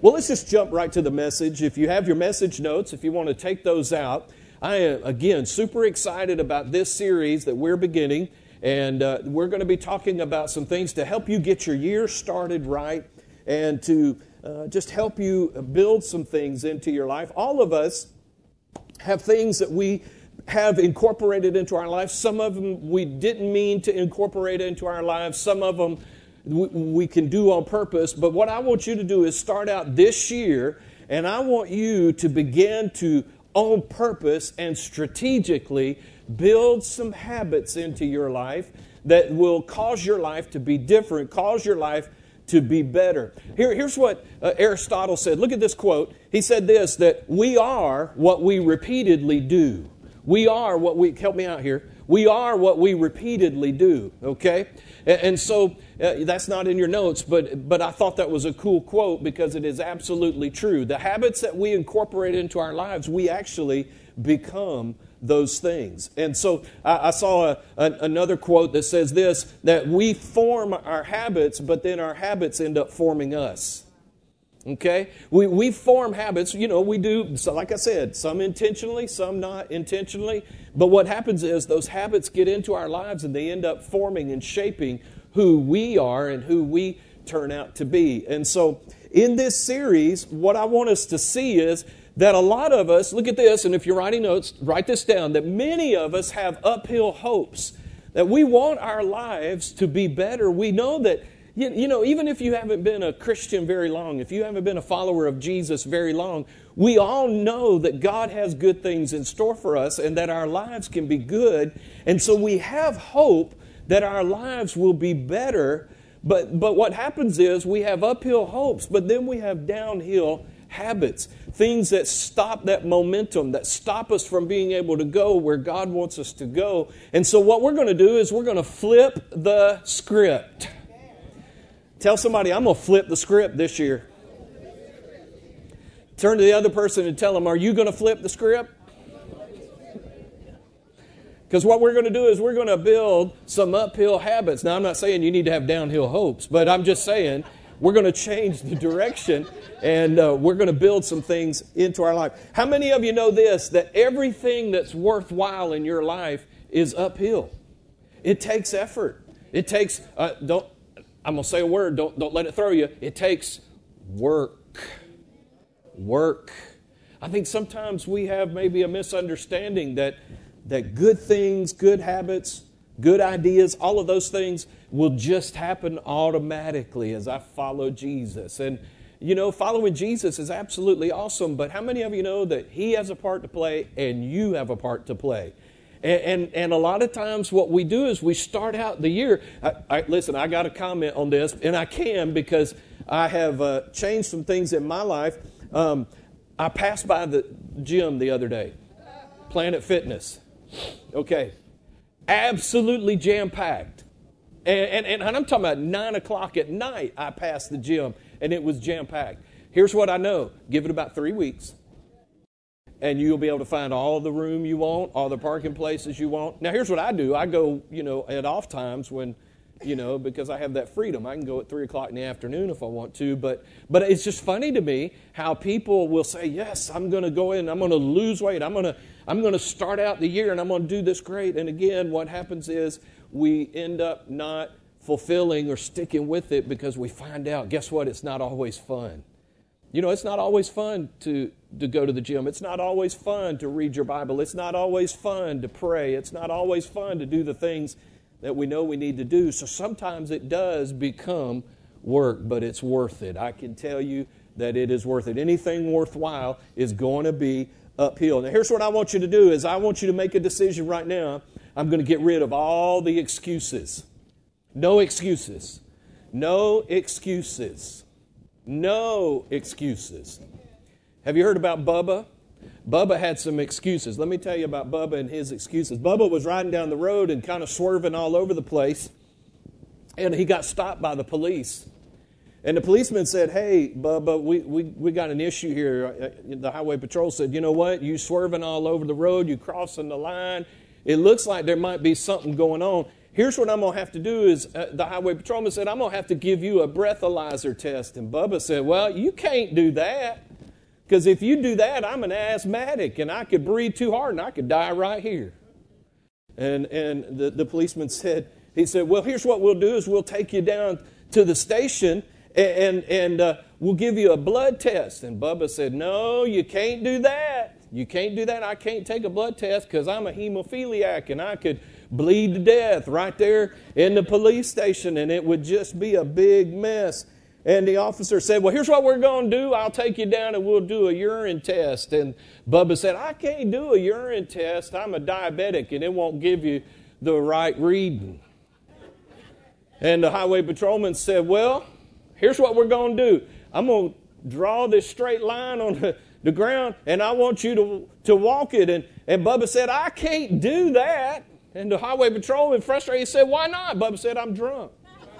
Well, let's just jump right to the message. If you have your message notes, if you want to take those out, I am, again, super excited about this series that we're beginning. And we're going to be talking about some things to help you get your year started right and to just help you build some things into your life. All of us have things that we have incorporated into our lives. Some of them we didn't mean to incorporate into our lives. Some of them we can do on purpose. But what I want you to do is start out this year, and I want you to begin to, on purpose and strategically, build some habits into your life that will cause your life to be different, cause your life to be better. Here's what Aristotle said. Look at this quote. He said this, that we are what we repeatedly do. We are what we, help me out here, we are what we repeatedly do, okay? And so that's not in your notes, but I thought that was a cool quote because it is absolutely true. The habits that we incorporate into our lives, we actually become those things. And so I saw another quote that says this, that we form our habits, but then our habits end up forming us. Okay? We form habits, we do, so like I said, some intentionally, some not intentionally. But what happens is those habits get into our lives and they end up forming and shaping who we are and who we turn out to be. And so in this series, what I want us to see is that a lot of us, look at this, and if you're writing notes, write this down, that many of us have uphill hopes, that we want our lives to be better. We know that, even if you haven't been a Christian very long, if you haven't been a follower of Jesus very long, we all know that God has good things in store for us and that our lives can be good. And so we have hope that our lives will be better. But what happens is we have uphill hopes, but then we have downhill habits, things that stop that momentum, that stop us from being able to go where God wants us to go. And so what we're going to do is we're going to flip the script. Tell somebody, I'm going to flip the script this year. Turn to the other person and tell them, are you going to flip the script? Because what we're going to do is we're going to build some uphill habits. Now, I'm not saying you need to have downhill hopes, but I'm just saying we're going to change the direction and we're going to build some things into our life. How many of you know this, that everything that's worthwhile in your life is uphill? It takes effort. It takes, I'm going to say a word, don't let it throw you. It takes work. Work. I think sometimes we have maybe a misunderstanding that good things, good habits, good ideas, all of those things will just happen automatically as I follow Jesus. And, following Jesus is absolutely awesome, but how many of you know that He has a part to play and you have a part to play? And a lot of times what we do is we start out the year. Listen, I got to comment on this, and I can because I have changed some things in my life. I passed by the gym the other day, Planet Fitness. Okay. Absolutely jam-packed. And I'm talking about 9 o'clock at night, I passed the gym, and it was jam-packed. Here's what I know. Give it about 3 weeks, and you'll be able to find all the room you want, all the parking places you want. Now, here's what I do. I go, at off times when, because I have that freedom. I can go at 3 o'clock in the afternoon if I want to. But it's just funny to me how people will say, yes, I'm going to go in, I'm going to lose weight. I'm going to start out the year, and I'm going to do this great. And again, what happens is we end up not fulfilling or sticking with it because we find out, guess what, it's not always fun. It's not always fun to go to the gym. It's not always fun to read your Bible. It's not always fun to pray. It's not always fun to do the things that we know we need to do. So sometimes it does become work, but it's worth it. I can tell you that it is worth it. Anything worthwhile is going to be uphill. Now, here's what I want you to do is I want you to make a decision right now. I'm going to get rid of all the excuses. No excuses. No excuses. No excuses. Have you heard about Bubba? Bubba had some excuses. Let me tell you about Bubba and his excuses. Bubba was riding down the road and kind of swerving all over the place, and he got stopped by the police. And the policeman said, hey, Bubba, we got an issue here. The highway patrol said, you know what? You swerving all over the road. You crossing the line. It looks like there might be something going on. here's what I'm going to have to do is, the highway patrolman said, I'm going to have to give you a breathalyzer test. And Bubba said, well, you can't do that. Because if you do that, I'm an asthmatic, and I could breathe too hard, and I could die right here. And the policeman said, well, here's what we'll do is we'll take you down to the station, and we'll give you a blood test. And Bubba said, no, you can't do that. You can't do that. I can't take a blood test because I'm a hemophiliac, and I could bleed to death right there in the police station, and it would just be a big mess. And the officer said, well, here's what we're going to do. I'll take you down and we'll do a urine test. And Bubba said, I can't do a urine test. I'm a diabetic and it won't give you the right reading. And the highway patrolman said, well, here's what we're going to do. I'm going to draw this straight line on the ground and I want you to walk it. And Bubba said, I can't do that. And the highway patrolman, frustrated, said, why not? Bubba said, I'm drunk.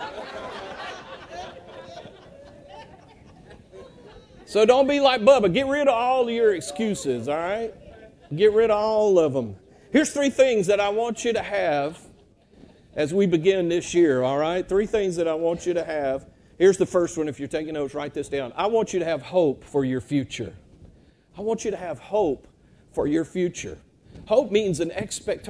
So don't be like Bubba. Get rid of all of your excuses, all right? Get rid of all of them. Here's 3 things that I want you to have as we begin this year, all right? 3 things that I want you to have. Here's the first one. If you're taking notes, write this down. I want you to have hope for your future. I want you to have hope for your future. Hope means an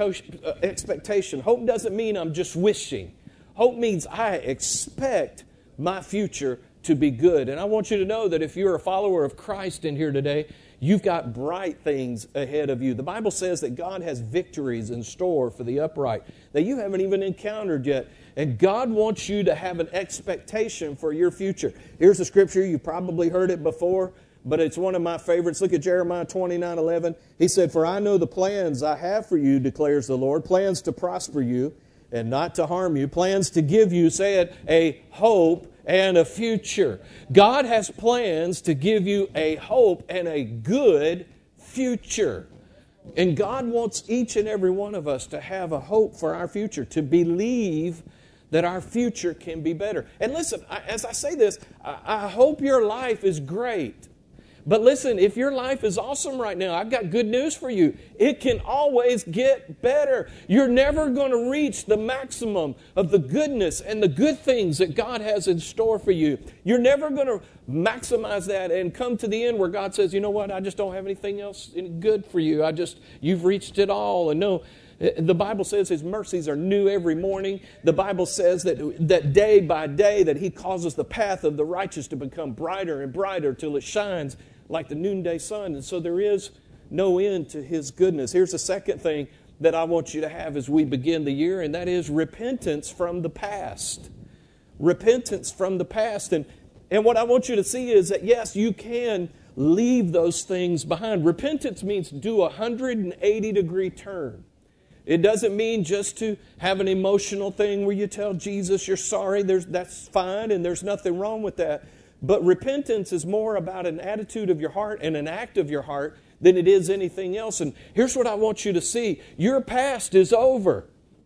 expectation. Hope doesn't mean I'm just wishing. Hope means I expect my future to be good. And I want you to know that if you're a follower of Christ in here today, you've got bright things ahead of you. The Bible says that God has victories in store for the upright that you haven't even encountered yet. And God wants you to have an expectation for your future. Here's a scripture. You've probably heard it before, but it's one of my favorites. Look at Jeremiah 29:11. He said, for I know the plans I have for you, declares the Lord, plans to prosper you and not to harm you, plans to give you, say it, a hope and a future. God has plans to give you a hope and a good future. And God wants each and every one of us to have a hope for our future, to believe that our future can be better. And listen, as I say this, I hope your life is great. But listen, if your life is awesome right now, I've got good news for you. It can always get better. You're never going to reach the maximum of the goodness and the good things that God has in store for you. You're never going to maximize that and come to the end where God says, you know what, I just don't have anything else good for you. You've reached it all. And no, the Bible says His mercies are new every morning. The Bible says that day by day that He causes the path of the righteous to become brighter and brighter till it shines like the noonday sun. And so there is no end to His goodness. Here's the second thing that I want you to have as we begin the year, and that is repentance from the past. Repentance from the past. And what I want you to see is that, yes, you can leave those things behind. Repentance means do a 180-degree turn. It doesn't mean just to have an emotional thing where you tell Jesus you're sorry. That's fine, and there's nothing wrong with that. But repentance is more about an attitude of your heart and an act of your heart than it is anything else. And here's what I want you to see. Your past is over.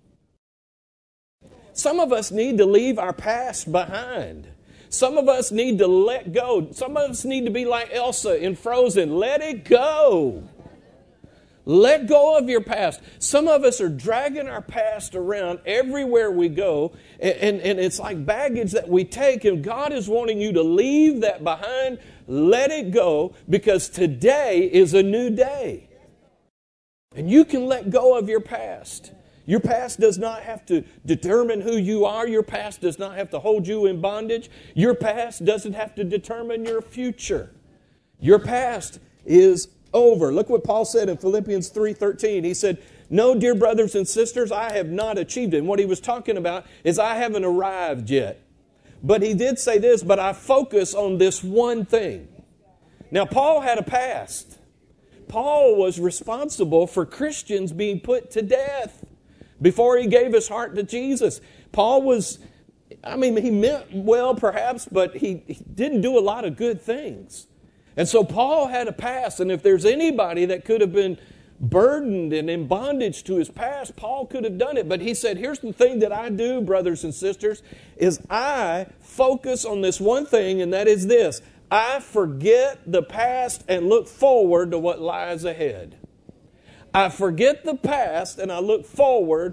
Some of us need to leave our past behind. Some of us need to let go. Some of us need to be like Elsa in Frozen. Let it go. Let go of your past. Some of us are dragging our past around everywhere we go, and it's like baggage that we take, and God is wanting you to leave that behind, let it go, because today is a new day. And you can let go of your past. Your past does not have to determine who you are. Your past does not have to hold you in bondage. Your past doesn't have to determine your future. Your past is over. Look what Paul said in Philippians 3:13. He said, no, dear brothers and sisters, I have not achieved it. And what he was talking about is I haven't arrived yet. But he did say this, but I focus on this one thing. Now, Paul had a past. Paul was responsible for Christians being put to death before he gave his heart to Jesus. Paul was, he meant well perhaps, but he didn't do a lot of good things. And so Paul had a past, and if there's anybody that could have been burdened and in bondage to his past, Paul could have done it. But he said, here's the thing that I do, brothers and sisters, is I focus on this one thing, and that is this. I forget the past and look forward to what lies ahead. I forget the past and I look forward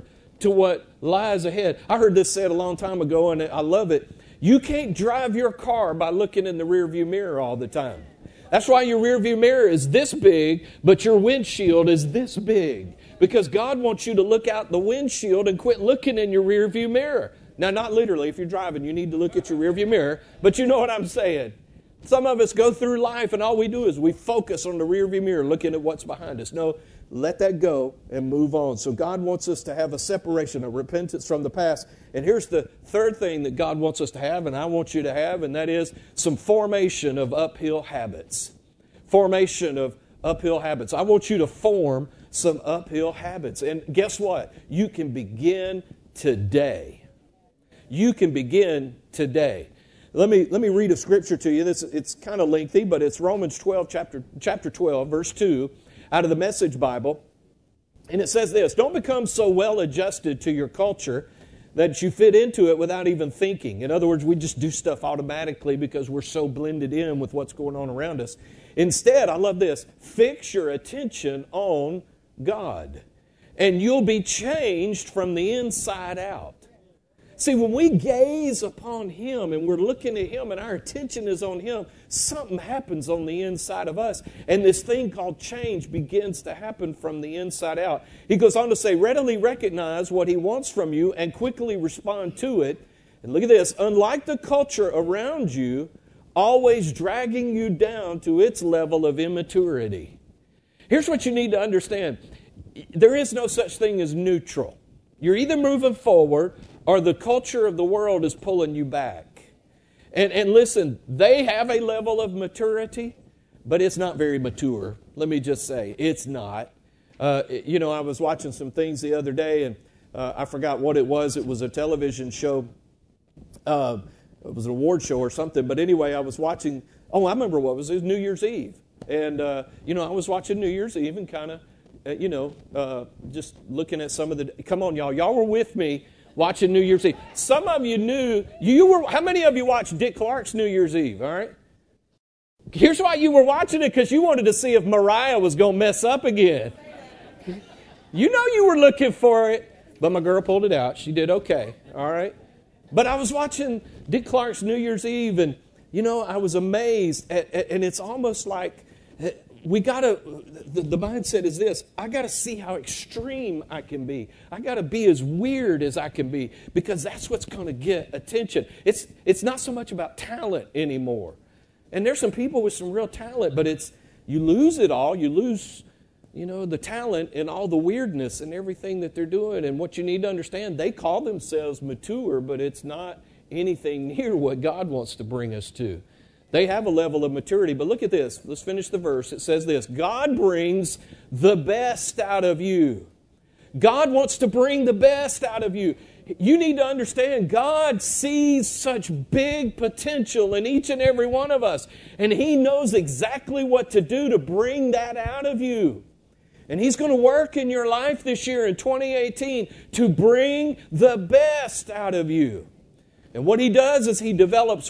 to what lies ahead. I heard this said a long time ago, and I love it. You can't drive your car by looking in the rearview mirror all the time. That's why your rearview mirror is this big, but your windshield is this big. Because God wants you to look out the windshield and quit looking in your rearview mirror. Now, not literally. If you're driving, you need to look at your rearview mirror. But you know what I'm saying. Some of us go through life and all we do is we focus on the rearview mirror looking at what's behind us. No, let that go and move on. So God wants us to have a separation, a repentance from the past. And here's the third thing that God wants us to have, and I want you to have, and that is some formation of uphill habits. Formation of uphill habits. I want you to form some uphill habits. And guess what? You can begin today. You can begin today. Let me read a scripture to you. It's kind of lengthy, but it's Romans 12, chapter 12, verse 2, out of the Message Bible. And it says this: don't become so well adjusted to your culture that you fit into it without even thinking. In other words, we just do stuff automatically because we're so blended in with what's going on around us. Instead, I love this, fix your attention on God, and you'll be changed from the inside out. See, when we gaze upon Him and we're looking at Him and our attention is on Him, something happens on the inside of us. And this thing called change begins to happen from the inside out. He goes on to say, readily recognize what He wants from you and quickly respond to it. And look at this, unlike the culture around you, always dragging you down to its level of immaturity. Here's what you need to understand. There is no such thing as neutral. You're either moving forward or the culture of the world is pulling you back. And listen, they have a level of maturity, but it's not very mature. Let me just say, it's not. I was watching some things the other day, and I forgot what it was. It was a television show. It was an award show or something. But anyway, I was watching, I remember what it was. It was New Year's Eve. And, I was watching New Year's Eve and kind of, just looking at some of the, come on, y'all. Y'all were with me watching New Year's Eve. Some of you knew, how many of you watched Dick Clark's New Year's Eve, all right? Here's why you were watching it, because you wanted to see if Mariah was going to mess up again. You know you were looking for it, but my girl pulled it out. She did okay, all right? But I was watching Dick Clark's New Year's Eve, and, I was amazed, and it's almost like the mindset is this: I got to see how extreme I can be. I got to be as weird as I can be, because that's what's going to get attention. It's not so much about talent anymore. And there's some people with some real talent, but you lose it all. You lose, the talent and all the weirdness and everything that they're doing. And what you need to understand, they call themselves mature, but it's not anything near what God wants to bring us to. They have a level of maturity. But look at this. Let's finish the verse. It says this: God brings the best out of you. God wants to bring the best out of you. You need to understand, God sees such big potential in each and every one of us. And He knows exactly what to do to bring that out of you. And He's going to work in your life this year in 2018 to bring the best out of you. And what He does is He develops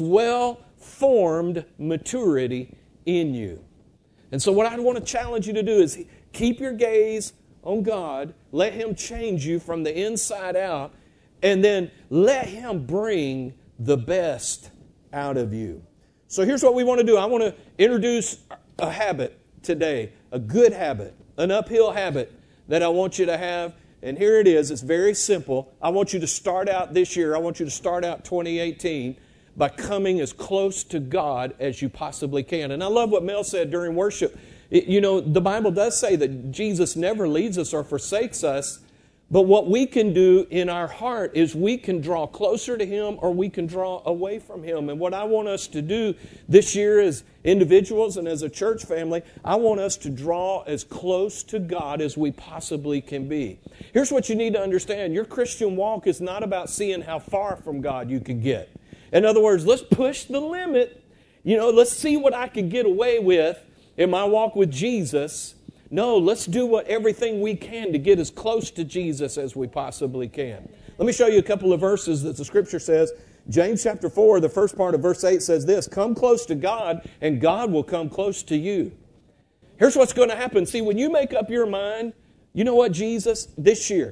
well-formed maturity in you. And so what I want to challenge you to do is keep your gaze on God, let Him change you from the inside out, and then let Him bring the best out of you. So here's what we want to do. I want to introduce a habit today, a good habit, an uphill habit that I want you to have. And here it is. It's very simple. I want you to start out this year. I want you to start out 2018 by coming as close to God as you possibly can. And I love what Mel said during worship. The Bible does say that Jesus never leaves us or forsakes us. But what we can do in our heart is we can draw closer to Him or we can draw away from Him. And what I want us to do this year as individuals and as a church family, I want us to draw as close to God as we possibly can be. Here's what you need to understand. Your Christian walk is not about seeing how far from God you can get. In other words, let's push the limit. Let's see what I can get away with in my walk with Jesus. No, let's do everything we can to get as close to Jesus as we possibly can. Let me show you a couple of verses that the Scripture says. James chapter 4, the first part of verse 8 says this: come close to God, and God will come close to you. Here's what's going to happen. See, when you make up your mind, you know what, Jesus, this year,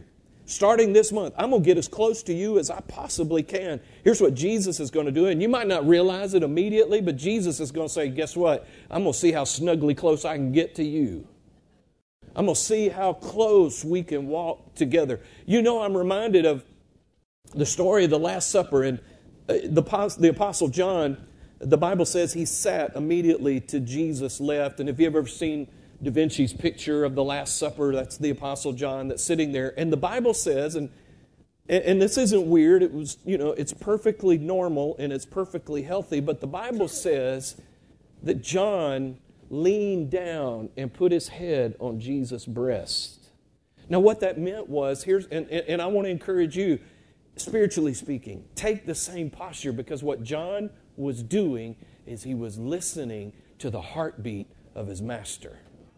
starting this month, I'm going to get as close to you as I possibly can. Here's what Jesus is going to do. And you might not realize it immediately, but Jesus is going to say, guess what? I'm going to see how snugly close I can get to you. I'm going to see how close we can walk together. You know, I'm reminded of the story of the Last Supper. And the Apostle John, the Bible says he sat immediately to Jesus' left. And if you've ever seen Da Vinci's picture of the Last Supper, that's the Apostle John that's sitting there. And the Bible says, and this isn't weird, it was, you know, it's perfectly normal and it's perfectly healthy, but the Bible says that John leaned down and put his head on Jesus' breast. Now what that meant was, and I want to encourage you, spiritually speaking, take the same posture, because what John was doing is he was listening to the heartbeat of his master.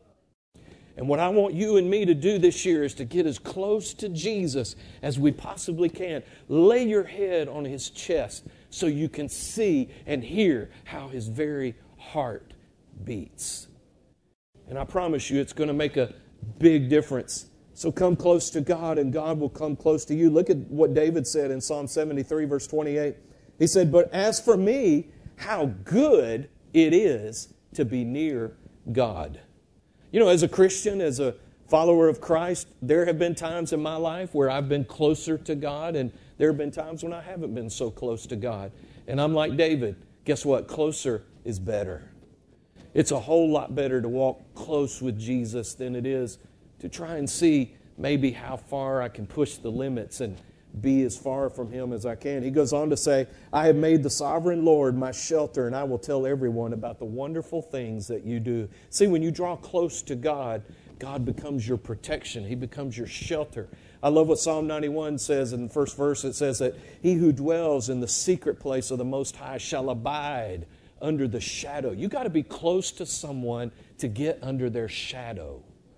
And what I want you and me to do this year is to get as close to Jesus as we possibly can. Lay your head on his chest so you can see and hear how his very heart beats. And I promise you it's going to make a big difference. So come close to God and God will come close to you. Look at what David said in Psalm 73 verse 28. He said, "But as for me, how good it is to be near God." You know, as a Christian, as a follower of Christ, there have been times in my life where I've been closer to God, and there have been times when I haven't been so close to God. And I'm like David. Guess what? Closer is better. It's a whole lot better to walk close with Jesus than it is to try and see maybe how far I can push the limits and be as far from him as I can. He goes on to say, "I have made the sovereign Lord my shelter, and I will tell everyone about the wonderful things that you do." See, when you draw close to God, God becomes your protection. He becomes your shelter. I love what Psalm 91 says in the first verse. It says that he who dwells in the secret place of the Most High shall abide under the shadow. You got to be close to someone to get under their shadow.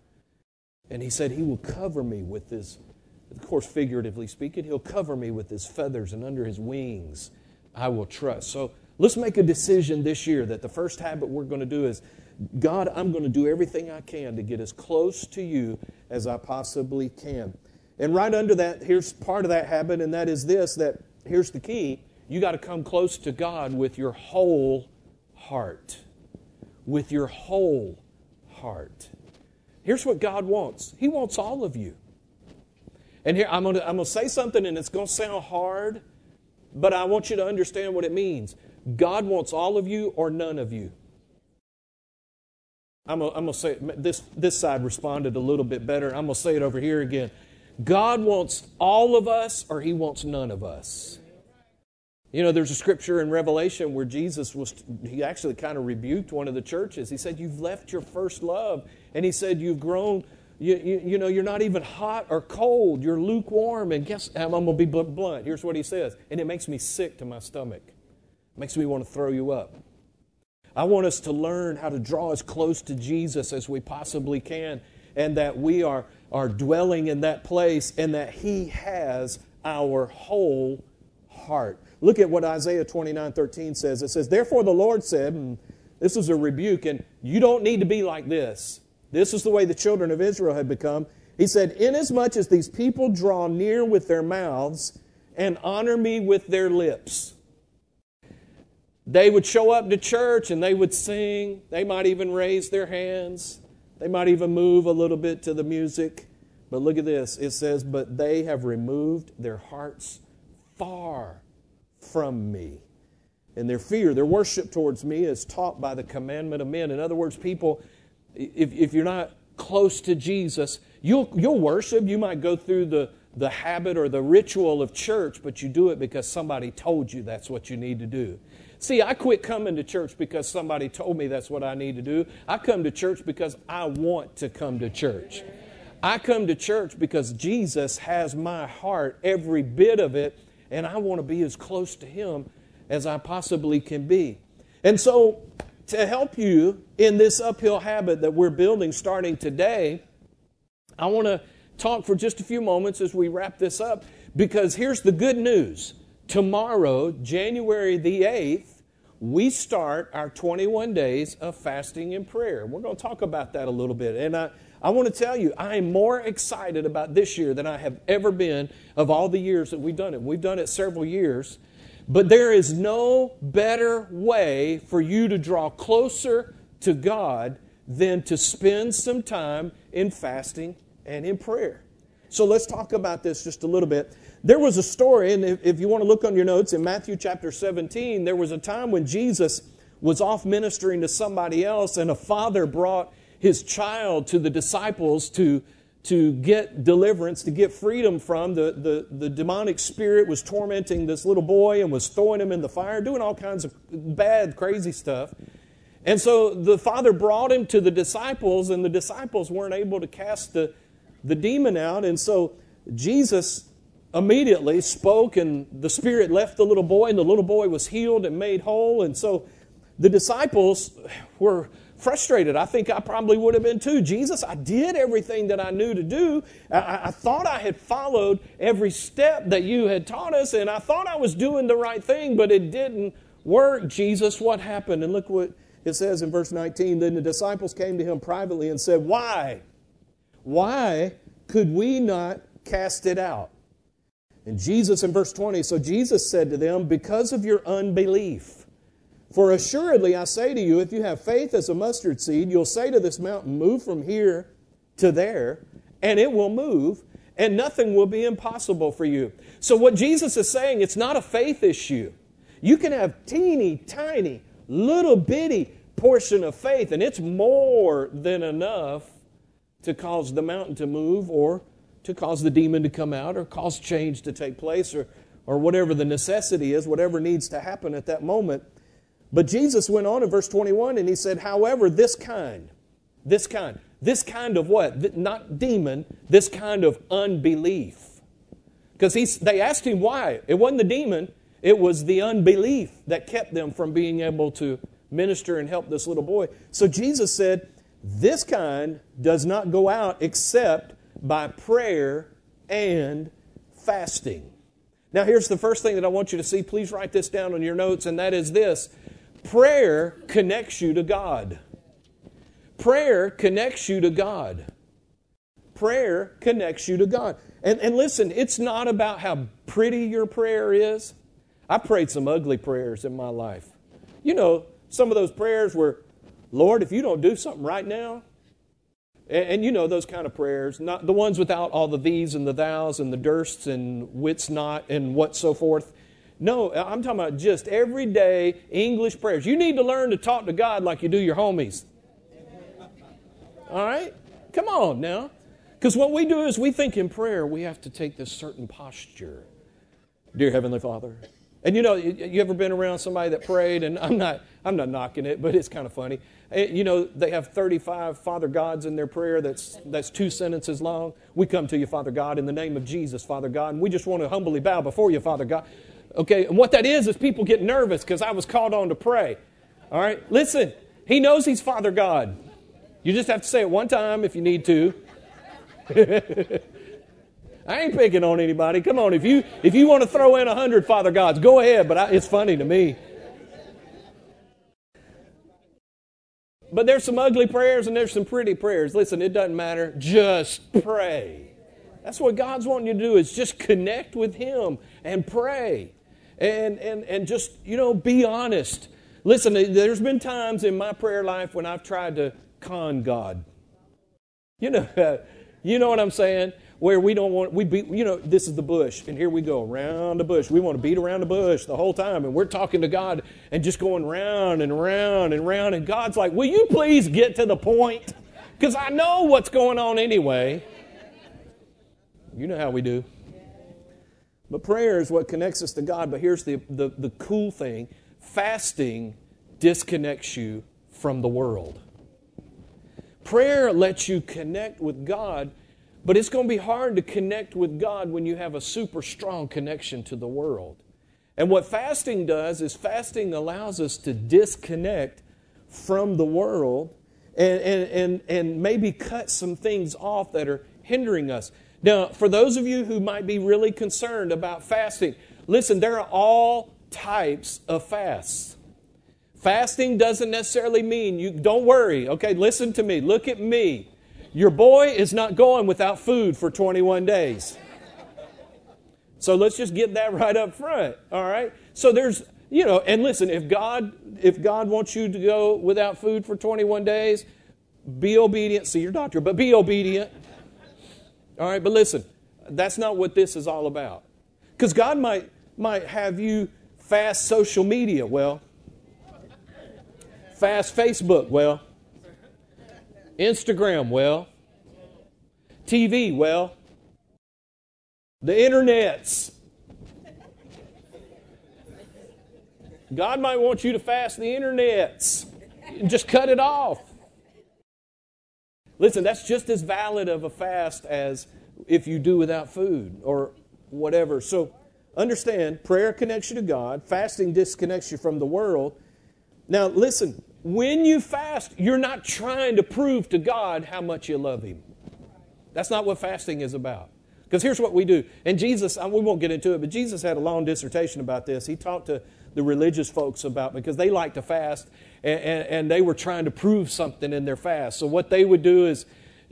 And he said he will cover me with his, of course, figuratively speaking, he'll cover me with his feathers, and under his wings I will trust. So let's make a decision this year that the first habit we're going to do is, God, I'm going to do everything I can to get as close to you as I possibly can. And right under that, here's part of that habit, and that is this, that here's the key. You got to come close to God with your whole heart. With your whole heart. Here's what God wants. He wants all of you. And here, I'm going to say something, and it's going to sound hard, but I want you to understand what it means. God wants all of you or none of you. I'm going to say it, this side responded a little bit better. I'm going to say it over here again. God wants all of us or he wants none of us. You know, there's a scripture in Revelation where Jesus he actually kind of rebuked one of the churches. He said, "You've left your first love." And he said, "You've grown, you know, you're not even hot or cold. You're lukewarm." And guess, I'm going to be blunt. Here's what he says. And it makes me sick to my stomach. It makes me want to throw you up. I want us to learn how to draw as close to Jesus as we possibly can, and that we are dwelling in that place, and that he has our whole heart. Look at what Isaiah 29:13 says. It says, "Therefore the Lord said," and this is a rebuke, and you don't need to be like this. This is the way the children of Israel had become. He said, "Inasmuch as these people draw near with their mouths and honor me with their lips." They would show up to church and they would sing. They might even raise their hands. They might even move a little bit to the music. But look at this. It says, "But they have removed their hearts far from me. And their fear, their worship towards me is taught by the commandment of men." In other words, people, if you're not close to Jesus, you'll worship. You might go through the habit or the ritual of church, but you do it because somebody told you that's what you need to do. See, I quit coming to church because somebody told me that's what I need to do. I come to church because I want to come to church. I come to church because Jesus has my heart, every bit of it, and I want to be as close to him as I possibly can be. And so, to help you in this uphill habit that we're building starting today, I want to talk for just a few moments as we wrap this up, because here's the good news. Tomorrow, January the 8th, we start our 21 days of fasting and prayer. We're going to talk about that a little bit. And I want to tell you, I am more excited about this year than I have ever been of all the years that we've done it. We've done it several years. But there is no better way for you to draw closer to God than to spend some time in fasting and in prayer. So let's talk about this just a little bit. There was a story, and if you want to look on your notes, in Matthew chapter 17, there was a time when Jesus was off ministering to somebody else, and a father brought his child to the disciples to get deliverance, to get freedom from. The demonic spirit was tormenting this little boy and was throwing him in the fire, doing all kinds of bad, crazy stuff. And so the father brought him to the disciples, and the disciples weren't able to cast the demon out. And so Jesus immediately spoke, and the spirit left the little boy, and the little boy was healed and made whole. And so the disciples were frustrated. I think I probably would have been too. Jesus, I did everything that I knew to do. I thought I had followed every step that you had taught us, and I thought I was doing the right thing, but it didn't work. Jesus, what happened? And look what it says in verse 19. Then the disciples came to him privately and said, Why? Why could we not cast it out? And Jesus in verse 20, so Jesus said to them, because of your unbelief. For assuredly I say to you, if you have faith as a mustard seed, you'll say to this mountain, move from here to there, and it will move, and nothing will be impossible for you. So what Jesus is saying, it's not a faith issue. You can have teeny tiny, little bitty portion of faith, and it's more than enough to cause the mountain to move, or to cause the demon to come out, or cause change to take place, or whatever the necessity is, whatever needs to happen at that moment. But Jesus went on in verse 21 and he said, however, this kind of what? Not demon, this kind of unbelief. Because they asked him why. It wasn't the demon, it was the unbelief that kept them from being able to minister and help this little boy. So Jesus said, this kind does not go out except by prayer and fasting. Now here's the first thing that I want you to see. Please write this down on your notes, and that is this. Prayer connects you to God. Prayer connects you to God. Prayer connects you to God. And listen, it's not about how pretty your prayer is. I prayed some ugly prayers in my life. You know, some of those prayers were, Lord, if you don't do something right now, and you know those kind of prayers, not the ones without all the these and the thous and the dursts and wits not and what so forth. No, I'm talking about just everyday English prayers. You need to learn to talk to God like you do your homies. All right? Come on now. Because what we do is we think in prayer we have to take this certain posture. Dear Heavenly Father. And you know, you ever been around somebody that prayed, and I'm not knocking it, but it's kind of funny. You know, they have 35 Father Gods in their prayer that's 2 sentences long. We come to you, Father God, in the name of Jesus, Father God, and we just want to humbly bow before you, Father God. Okay, and what that is people get nervous because I was called on to pray. All right, listen, He knows He's Father God. You just have to say it one time if you need to. I ain't picking on anybody. Come on, if you want to throw in 100 Father Gods, go ahead, but it's funny to me. But there's some ugly prayers and there's some pretty prayers. Listen, it doesn't matter. Just pray. That's what God's wanting you to do, is just connect with Him and pray. And just, you know, be honest. Listen, there's been times in my prayer life when I've tried to con God. You know what I'm saying? Where we don't want, this is the bush, and here we go, around the bush. We want to beat around the bush the whole time, and we're talking to God and just going round and round and round, and God's like, will you please get to the point? Because I know what's going on anyway. You know how we do. But prayer is what connects us to God, but here's the cool thing. Fasting disconnects you from the world. Prayer lets you connect with God, but it's going to be hard to connect with God when you have a super strong connection to the world. And what fasting does is fasting allows us to disconnect from the world and maybe cut some things off that are hindering us. Now, for those of you who might be really concerned about fasting, listen, there are all types of fasts. Fasting doesn't necessarily mean you, don't worry, okay, listen to me, look at me. Your boy is not going without food for 21 days. So let's just get that right up front, all right? So there's, and listen, if God wants you to go without food for 21 days, be obedient. See your doctor, but be obedient. All right, but listen, that's not what this is all about. Because God might have you fast social media. Well, fast Facebook. Well, Instagram. Well, TV. Well, the internets. God might want you to fast the internets. Just cut it off. Listen, that's just as valid of a fast as if you do without food or whatever. So understand, prayer connects you to God. Fasting disconnects you from the world. Now listen, when you fast, you're not trying to prove to God how much you love Him. That's not what fasting is about. Because here's what we do. And Jesus, we won't get into it, but Jesus had a long dissertation about this. He talked to the religious folks about, because they like to fast, and they were trying to prove something in their fast. So what they would do is,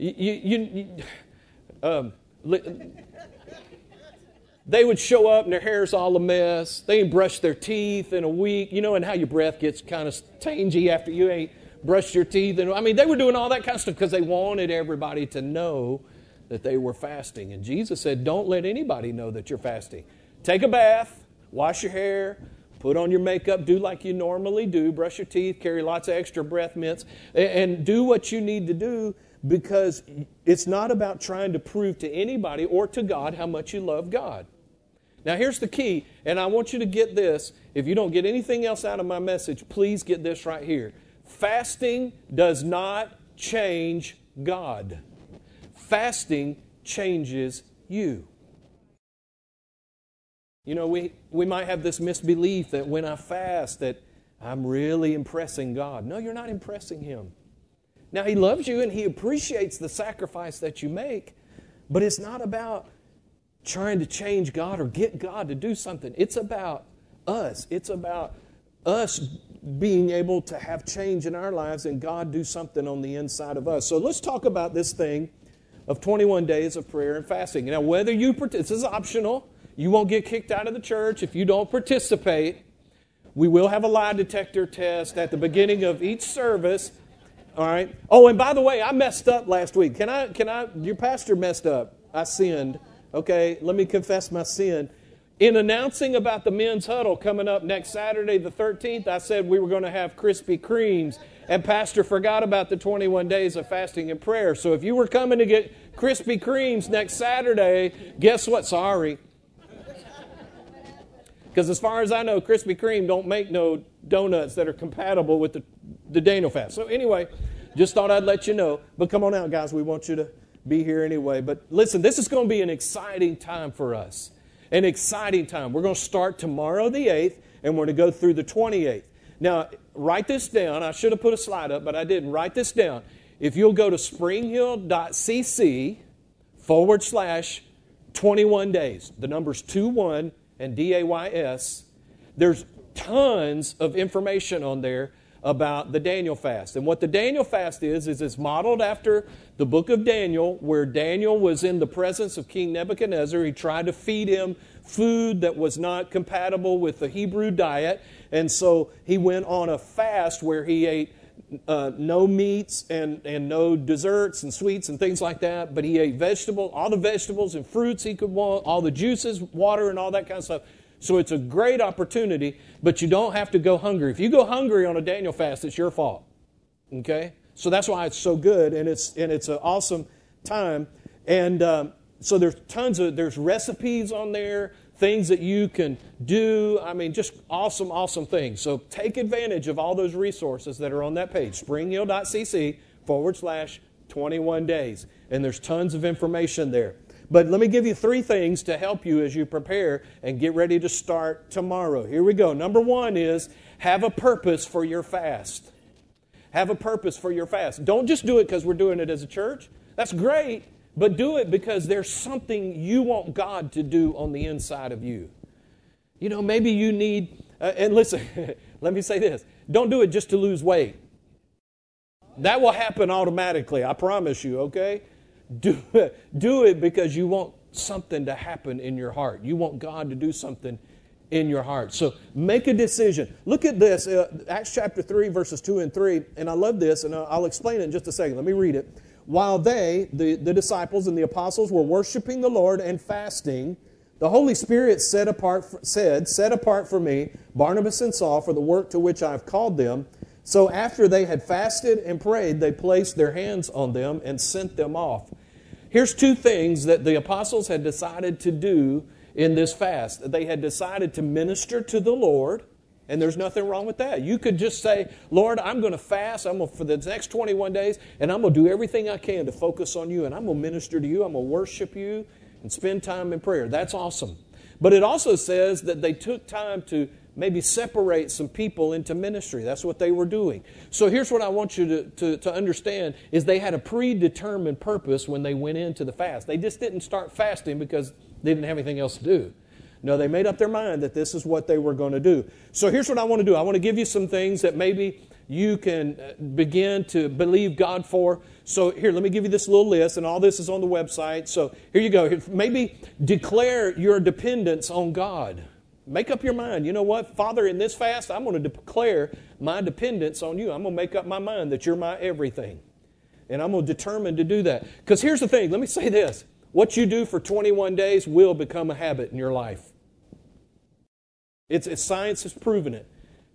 they would show up and their hair's all a mess. They ain't brushed their teeth in a week. And how your breath gets kind of tangy after you ain't brushed your teeth. And they were doing all that kind of stuff because they wanted everybody to know that they were fasting. And Jesus said, don't let anybody know that you're fasting. Take a bath, wash your hair, put on your makeup, do like you normally do, brush your teeth, carry lots of extra breath mints, and do what you need to do, because it's not about trying to prove to anybody or to God how much you love God. Now here's the key, and I want you to get this. If you don't get anything else out of my message, please get this right here. Fasting does not change God. Fasting changes you. We might have this misbelief that when I fast that I'm really impressing God. No, you're not impressing Him. Now, He loves you and He appreciates the sacrifice that you make, but it's not about trying to change God or get God to do something. It's about us. It's about us being able to have change in our lives and God do something on the inside of us. So let's talk about this thing of 21 days of prayer and fasting. Now, whether you this is optional. You won't get kicked out of the church if you don't participate. We will have a lie detector test at the beginning of each service. All right. Oh, and by the way, I messed up last week. Your pastor messed up. I sinned. Okay, let me confess my sin. In announcing about the men's huddle coming up next Saturday the 13th, I said we were going to have Krispy Kremes, and Pastor forgot about the 21 days of fasting and prayer. So if you were coming to get Krispy Kremes next Saturday, guess what? Sorry. Because as far as I know, Krispy Kreme don't make no donuts that are compatible with the Daniel fast. So anyway, just thought I'd let you know. But come on out, guys. We want you to be here anyway. But listen, this is going to be an exciting time for us. An exciting time. We're going to start tomorrow the 8th, and we're going to go through the 28th. Now, write this down. I should have put a slide up, but I didn't. Write this down. If you'll go to springhill.cc/21 days. The number's 21 and DAYS. There's tons of information on there about the Daniel fast. And what the Daniel fast is it's modeled after the book of Daniel, where Daniel was in the presence of King Nebuchadnezzar. He tried to feed him food that was not compatible with the Hebrew diet. And so he went on a fast where he ate no meats and no desserts and sweets and things like that, but he ate all the vegetables and fruits he could want, all the juices, water, and all that kind of stuff. So it's a great opportunity, but you don't have to go hungry. If you go hungry on a Daniel fast, it's your fault. Okay? So that's why it's so good, and it's an awesome time. And so there's recipes on there, things that you can do. Just awesome things. So take advantage of all those resources that are on that page, springhill.cc/21 days. And there's tons of information there. But let me give you 3 things to help you as you prepare and get ready to start tomorrow. Here we go. Number 1 is have a purpose for your fast. Have a purpose for your fast. Don't just do it because we're doing it as a church. That's great. But do it because there's something you want God to do on the inside of you. Maybe you need, and listen, let me say this. Don't do it just to lose weight. That will happen automatically, I promise you, okay? Do it because you want something to happen in your heart. You want God to do something in your heart. So make a decision. Look at this, Acts chapter 3, verses 2 and 3, and I love this, and I'll explain it in just a second. Let me read it. While they, the disciples and the apostles, were worshiping the Lord and fasting, the Holy Spirit said, set apart for me Barnabas and Saul for the work to which I have called them. So after they had fasted and prayed, they placed their hands on them and sent them off. Here's two things that the apostles had decided to do in this fast. They had decided to minister to the Lord, and there's nothing wrong with that. You could just say, Lord, I'm going to fast for the next 21 days, and I'm going to do everything I can to focus on you, and I'm going to minister to you, I'm going to worship you, and spend time in prayer. That's awesome. But it also says that they took time to maybe separate some people into ministry. That's what they were doing. So here's what I want you to understand is they had a predetermined purpose when they went into the fast. They just didn't start fasting because they didn't have anything else to do. No, they made up their mind that this is what they were going to do. So here's what I want to do. I want to give you some things that maybe you can begin to believe God for. So here, let me give you this little list, and all this is on the website. So here you go. Maybe declare your dependence on God. Make up your mind. You know what? Father, in this fast, I'm going to declare my dependence on you. I'm going to make up my mind that you're my everything. And I'm going to determine to do that. Because here's the thing. Let me say this. What you do for 21 days will become a habit in your life. Science has proven it.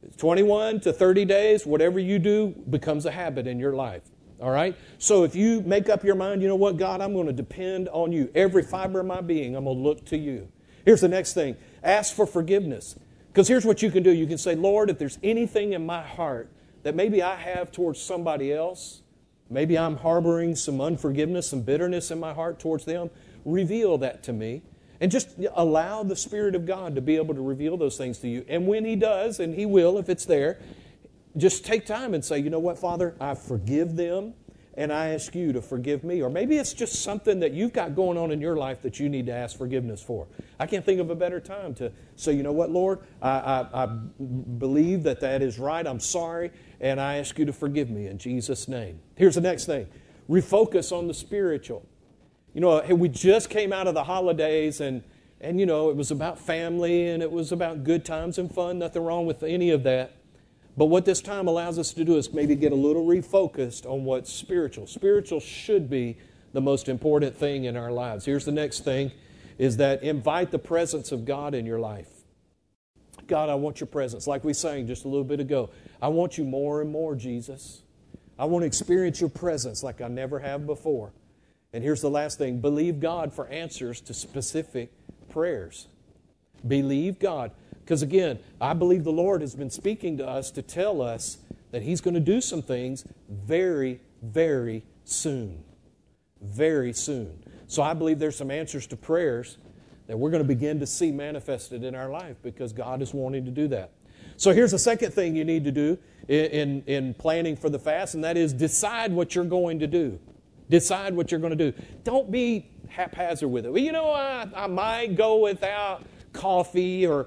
21 to 30 days, whatever you do becomes a habit in your life. All right? So if you make up your mind, you know what, God, I'm going to depend on you. Every fiber of my being, I'm going to look to you. Here's the next thing. Ask for forgiveness. Because here's what you can do. You can say, Lord, if there's anything in my heart that maybe I have towards somebody else, maybe I'm harboring some unforgiveness, some bitterness in my heart towards them, reveal that to me. And just allow the Spirit of God to be able to reveal those things to you. And when He does, and He will if it's there, just take time and say, you know what, Father, I forgive them, and I ask you to forgive me. Or maybe it's just something that you've got going on in your life that you need to ask forgiveness for. I can't think of a better time to say, you know what, Lord, I believe that is right. I'm sorry, and I ask you to forgive me in Jesus' name. Here's the next thing. Refocus on the spiritual. You know, we just came out of the holidays, and you know, it was about family, and it was about good times and fun. Nothing wrong with any of that. But what this time allows us to do is maybe get a little refocused on what's spiritual. Spiritual should be the most important thing in our lives. Here's the next thing, is that invite the presence of God in your life. God, I want your presence. Like we sang just a little bit ago. I want you more and more, Jesus. I want to experience your presence like I never have before. And here's the last thing. Believe God for answers to specific prayers. Believe God. Because again, I believe the Lord has been speaking to us to tell us that He's going to do some things very, very soon. Very soon. So I believe there's some answers to prayers that we're going to begin to see manifested in our life because God is wanting to do that. So here's the second thing you need to do in planning for the fast, and that is decide what you're going to do. Decide what you're going to do. Don't be haphazard with it. Well, you know, I might go without coffee or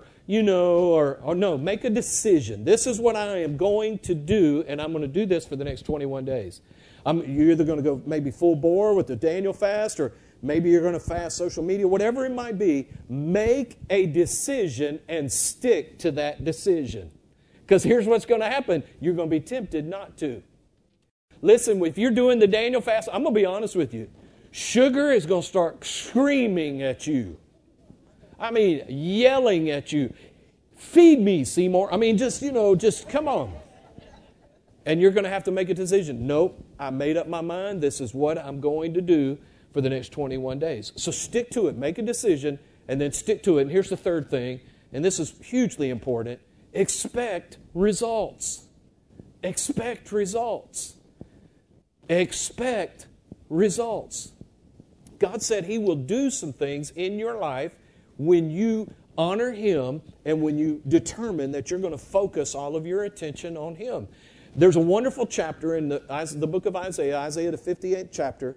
no, make a decision. This is what I am going to do, and I'm going to do this for the next 21 days. You're either going to go maybe full bore with the Daniel fast, or maybe you're going to fast social media, whatever it might be. Make a decision and stick to that decision. Because here's what's going to happen. You're going to be tempted not to. Listen, if you're doing the Daniel fast, I'm going to be honest with you. Sugar is going to start screaming at you. I mean, yelling at you. Feed me, Seymour. I mean, just come on. And you're going to have to make a decision. Nope, I made up my mind. This is what I'm going to do for the next 21 days. So stick to it. Make a decision and then stick to it. And here's the third thing, and this is hugely important. Expect results. Expect results. Expect results. God said He will do some things in your life when you honor Him and when you determine that you're going to focus all of your attention on Him. There's a wonderful chapter in the book of Isaiah, the 58th chapter,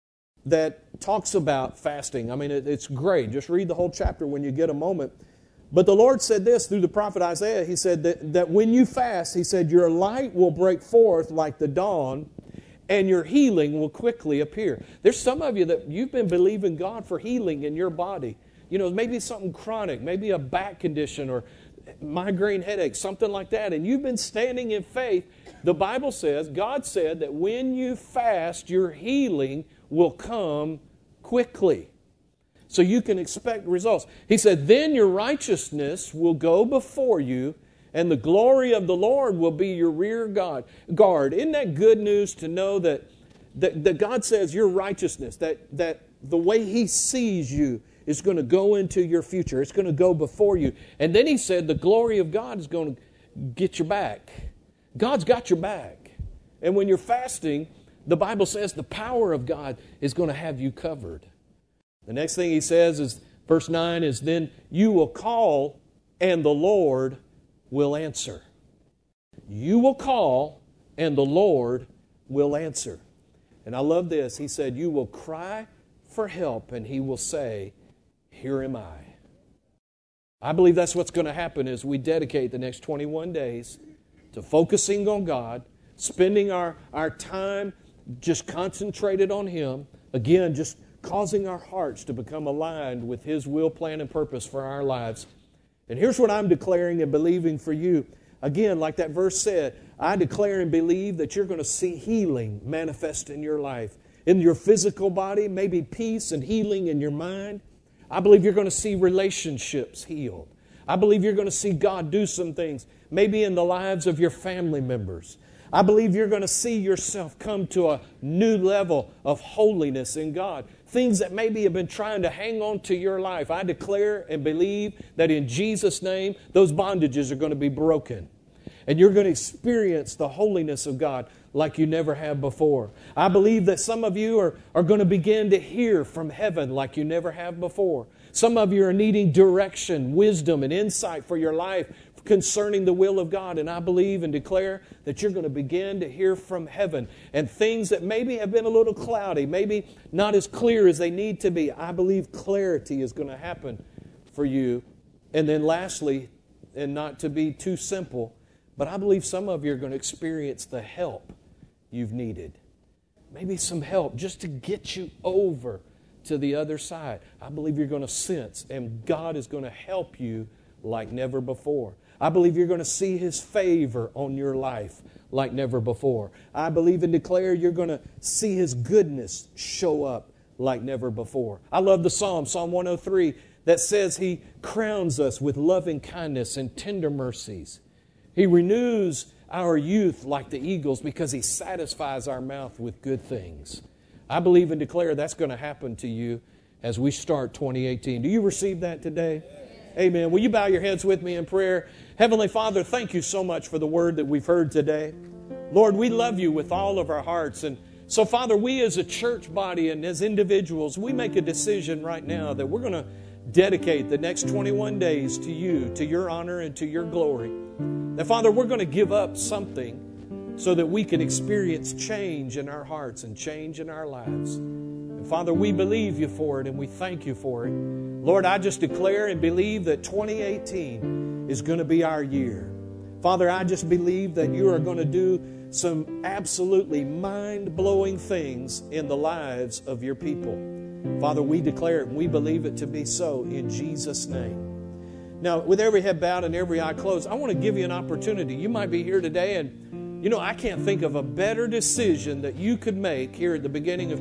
that talks about fasting. I mean, it's great. Just read the whole chapter when you get a moment. But the Lord said this through the prophet Isaiah. He said that when you fast, He said, your light will break forth like the dawn, and your healing will quickly appear. There's some of you that you've been believing God for healing in your body. You know, maybe something chronic, maybe a back condition or migraine headache, something like that. And you've been standing in faith. The Bible says, God said that when you fast, your healing will come quickly. So you can expect results. He said, then your righteousness will go before you, and the glory of the Lord will be your rear guard. Isn't that good news to know that God says your righteousness, that the way He sees you is going to go into your future. It's going to go before you. And then He said the glory of God is going to get your back. God's got your back. And when you're fasting, the Bible says the power of God is going to have you covered. The next thing He says is, verse 9 is, then you will call and the Lord will answer. You will call and the Lord will answer. And I love this. He said, you will cry for help and He will say, here am I. I believe that's what's going to happen as we dedicate the next 21 days to focusing on God, spending our time just concentrated on Him. Again, just causing our hearts to become aligned with His will, plan, and purpose for our lives. And here's what I'm declaring and believing for you. Again, like that verse said, I declare and believe that you're going to see healing manifest in your life. In your physical body, maybe peace and healing in your mind. I believe you're going to see relationships healed. I believe you're going to see God do some things, maybe in the lives of your family members. I believe you're going to see yourself come to a new level of holiness in God. Things that maybe have been trying to hang on to your life. I declare and believe that in Jesus' name, those bondages are going to be broken. And you're going to experience the holiness of God like you never have before. I believe that some of you are going to begin to hear from heaven like you never have before. Some of you are needing direction, wisdom, and insight for your life concerning the will of God. And I believe and declare that you're going to begin to hear from heaven. And things that maybe have been a little cloudy, maybe not as clear as they need to be, I believe clarity is going to happen for you. And then lastly, and not to be too simple, but I believe some of you are going to experience the help you've needed. Maybe some help just to get you over to the other side. I believe you're going to sense, and God is going to help you like never before. I believe you're going to see His favor on your life like never before. I believe and declare you're going to see His goodness show up like never before. I love the Psalm 103, that says He crowns us with loving kindness and tender mercies. He renews our youth like the eagles because He satisfies our mouth with good things. I believe and declare that's going to happen to you as we start 2018. Do you receive that today? Amen. Will you bow your heads with me in prayer? Heavenly Father, thank you so much for the word that we've heard today. Lord, we love you with all of our hearts. And so, Father, we as a church body and as individuals, we make a decision right now that we're going to dedicate the next 21 days to you, to your honor and to your glory. That, Father, we're going to give up something so that we can experience change in our hearts and change in our lives. And Father, we believe you for it and we thank you for it. Lord, I just declare and believe that 2018 is going to be our year. Father, I just believe that you are going to do some absolutely mind-blowing things in the lives of your people. Father, we declare it and we believe it to be so in Jesus' name. Now, with every head bowed and every eye closed, I want to give you an opportunity. You might be here today and, I can't think of a better decision that you could make here at the beginning of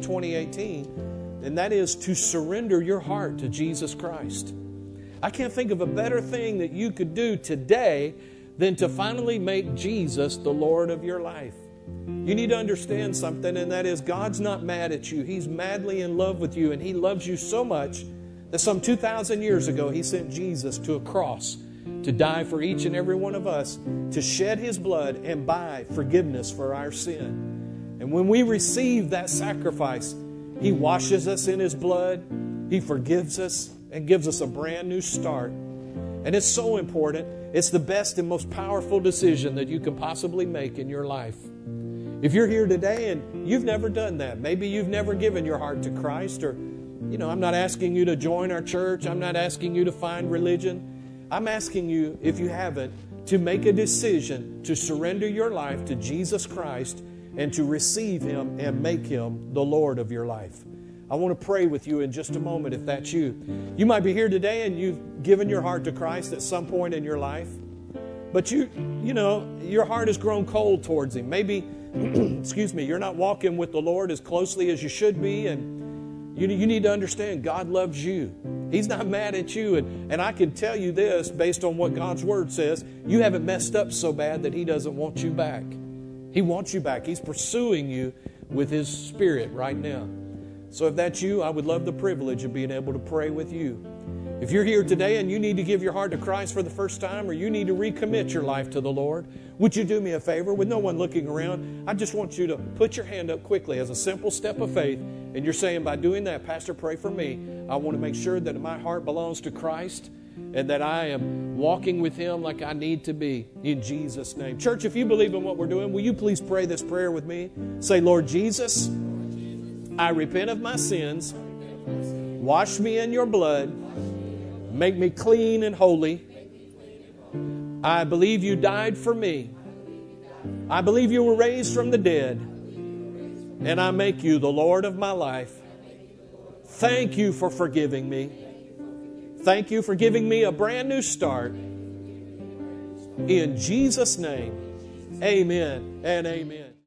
2018, and that is to surrender your heart to Jesus Christ. I can't think of a better thing that you could do today than to finally make Jesus the Lord of your life. You need to understand something, and that is God's not mad at you. He's madly in love with you, and He loves you so much that some 2,000 years ago, He sent Jesus to a cross to die for each and every one of us, to shed His blood and buy forgiveness for our sin. And when we receive that sacrifice, He washes us in His blood, He forgives us, and gives us a brand new start. And it's so important. It's the best and most powerful decision that you can possibly make in your life. If you're here today and you've never done that, maybe you've never given your heart to Christ, or, I'm not asking you to join our church. I'm not asking you to find religion. I'm asking you, if you haven't, to make a decision to surrender your life to Jesus Christ and to receive Him and make Him the Lord of your life. I want to pray with you in just a moment if that's you. You might be here today and you've given your heart to Christ at some point in your life, but you know, your heart has grown cold towards Him. Maybe, excuse me, you're not walking with the Lord as closely as you should be, and you need to understand God loves you. He's not mad at you. And I can tell you this, based on what God's Word says, you haven't messed up so bad that He doesn't want you back. He wants you back. He's pursuing you with His Spirit right now. So if that's you, I would love the privilege of being able to pray with you. If you're here today and you need to give your heart to Christ for the first time, or you need to recommit your life to the Lord, would you do me a favor? With no one looking around, I just want you to put your hand up quickly as a simple step of faith. And you're saying, by doing that, Pastor, pray for me. I want to make sure that my heart belongs to Christ and that I am walking with Him like I need to be, in Jesus' name. Church, if you believe in what we're doing, will you please pray this prayer with me? Say, Lord Jesus, I repent of my sins. Wash me in your blood. Make me clean and holy. I believe you died for me. I believe you were raised from the dead. And I make you the Lord of my life. Thank you for forgiving me. Thank you for giving me a brand new start. In Jesus' name, amen and amen.